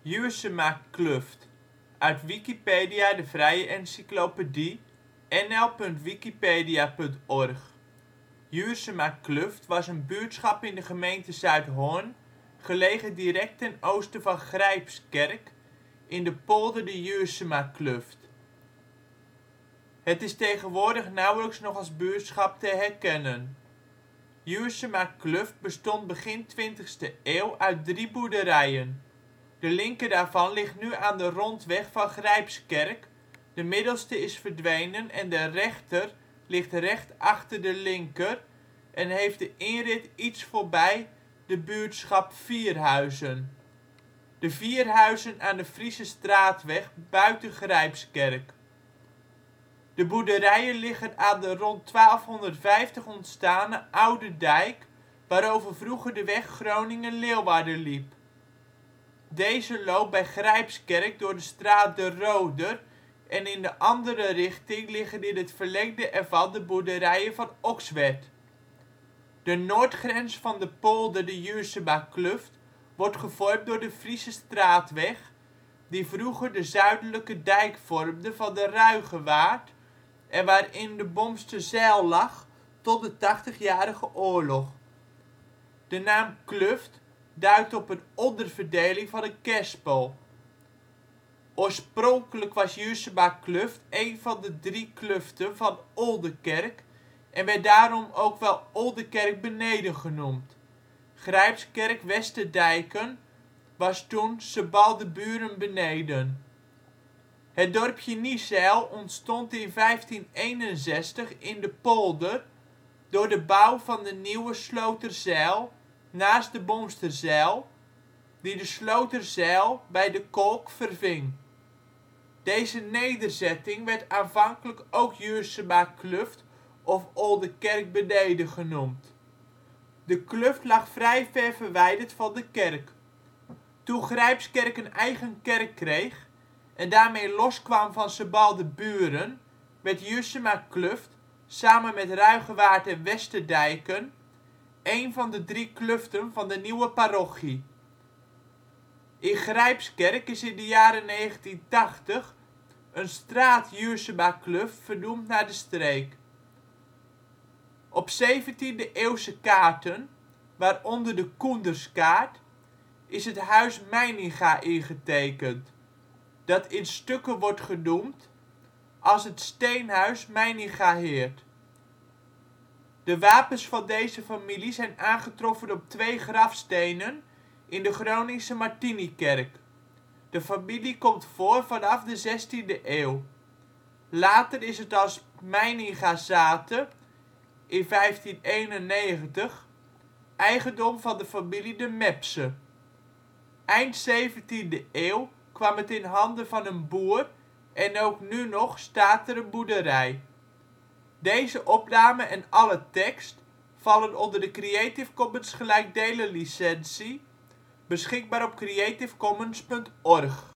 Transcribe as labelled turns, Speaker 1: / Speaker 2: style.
Speaker 1: Juursemakluft, uit Wikipedia, de vrije encyclopedie. nl.wikipedia.org. Juursemakluft was een buurtschap in de gemeente Zuidhorn, gelegen direct ten oosten van Grijpskerk in de polder de Juursemakluft. Het is tegenwoordig nauwelijks nog als buurtschap te herkennen. Juursemakluft bestond begin 20e eeuw uit 3 boerderijen. De linker daarvan ligt nu aan de rondweg van Grijpskerk, de middelste is verdwenen en de rechter ligt recht achter de linker en heeft de inrit iets voorbij de buurtschap Vierhuizen. De Vierhuizen aan de Friesestraatweg buiten Grijpskerk. De boerderijen liggen aan de rond 1250 ontstane oude dijk waarover vroeger de weg Groningen-Leeuwarden liep. Deze loopt bij Grijpskerk door de straat De Roder en in de andere richting liggen in het verlengde ervan de boerderijen van Okswerd. De noordgrens van de polder de Juursemakluft wordt gevormd door de Friesestraatweg, die vroeger de zuidelijke dijk vormde van de Ruigewaard en waarin de Bomsterzijl lag tot de Tachtigjarige Oorlog. De naam kluft duidt op een onderverdeling van een kerspel. Oorspronkelijk was Juursemakluft een van de 3 kluften van Oldekerk en werd daarom ook wel Oldekerk-Beneden genoemd. Grijpskerk-Westerdijken was toen Sebaldeburen-Beneden. Het dorpje Niezijl ontstond in 1561 in de polder door de bouw van de nieuwe Sloterzijl naast de Bomsterzijl, die de Sloterzijl bij de Kolk verving. Deze nederzetting werd aanvankelijk ook Juursemakluft of Oldekerk-Beneden genoemd. De kluft lag vrij ver verwijderd van de kerk. Toen Grijpskerk een eigen kerk kreeg en daarmee loskwam van Sebaldeburen, werd Juursemakluft samen met Ruigewaard en Westerdijken een van de 3 kluften van de nieuwe parochie. In Grijpskerk is in de jaren 1980 een straat Juursemakluft vernoemd naar de streek. Op 17e-eeuwse kaarten, waaronder de Coenderskaart, is het huis Meininga ingetekend, dat in stukken wordt genoemd als het steenhuis Meiningaheerd. De wapens van deze familie zijn aangetroffen op 2 grafstenen in de Groningse Martinikerk. De familie komt voor vanaf de 16e eeuw. Later is het als Meiningazate in 1591 eigendom van de familie De Mepsche. Eind 17e eeuw kwam het in handen van een boer en ook nu nog staat er een boerderij. Deze opname en alle tekst vallen onder de Creative Commons gelijkdelen licentie, beschikbaar op creativecommons.org